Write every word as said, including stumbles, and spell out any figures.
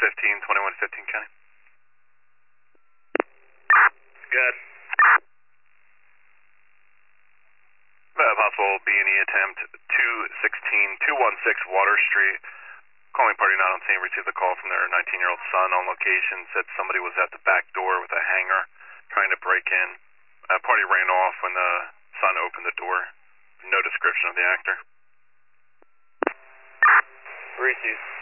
fifteen, twenty-one fifteen, Kenny. Good. Uh, possible B and E attempt two sixteen, two sixteen Water Street. Calling party not on scene, received a call from their nineteen-year-old son on location, said somebody was at the back door with a hanger trying to break in. Uh, party ran off when the son opened the door. No description of the actor. Received.